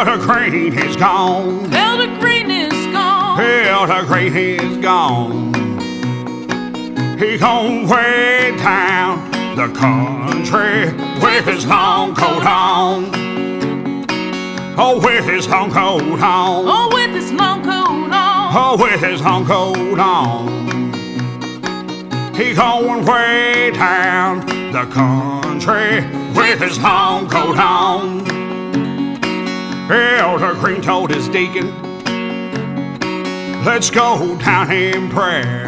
Elder Green is gone. Elder Green is gone. Elder Green is gone. He gone way down the country with his long coat on. Oh, with his long coat on. Oh, with his long coat on. Oh, with his long coat on. He going way down the country with his long coat on. Elder Green told his deacon, let's go down in prayer.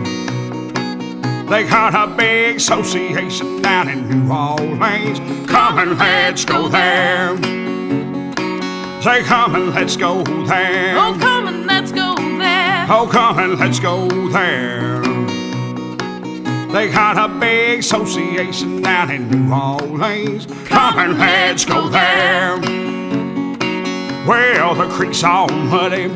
They got a big association down in New Orleans. Come and let's go there. Say, come and let's go there. Oh, come and let's go there. Oh, come and let's go there. They got a big association down in New Orleans. Come and let's go there. Well, the creek's all muddy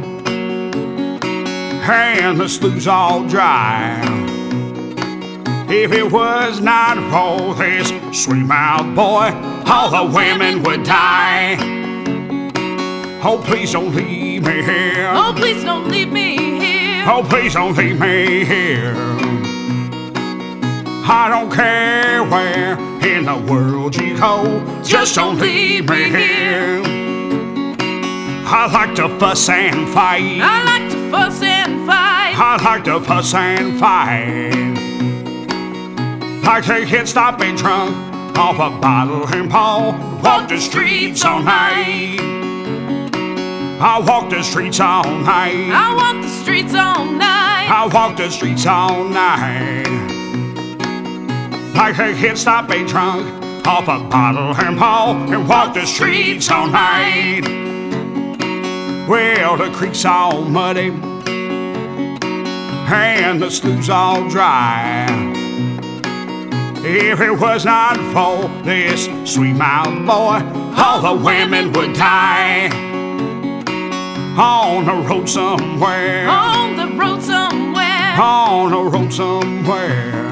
and the slough's all dry. If it was not for this sweet-mouthed boy, all the women would die. Oh, please don't leave me here. Oh, please don't leave me here. Oh, please don't leave me here. I don't care where in the world you go, just don't leave me here. I like to fuss and fight. I like to fuss and fight. I like to fuss and fight. Like to get stopped and drunk off a bottle and Paul. Walk the streets all night. I walk the streets all night. I walk the streets all night. I walk the streets all night. Like to get stopped and drunk off a bottle and Paul and walk the streets all night. Well, the creek's all muddy and the slough's all dry. If it was not for this sweet-mouthed boy, all the women would die. On the road somewhere. On the road somewhere. On the road somewhere.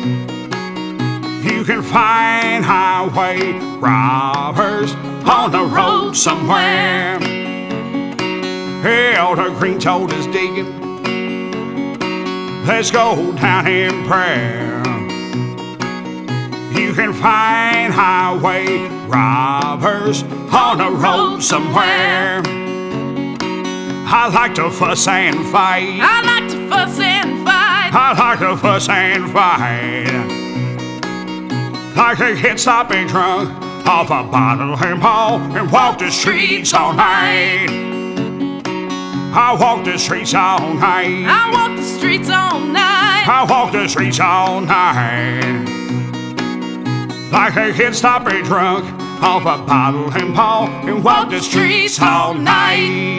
You can find highway robbers on the road somewhere. Elder Green told his deacon, let's go down in prayer. You can find highway robbers on the road somewhere. I like to fuss and fight. I like to fuss and fight. I like to fuss and fight. Like to get stopped and drunk off a bottle and Paul and walk the streets all night. I walk the streets all night. I walk the streets all night. I walk the streets all night. Like to get stopped and drunk off a bottle and Paul and walk the streets all night.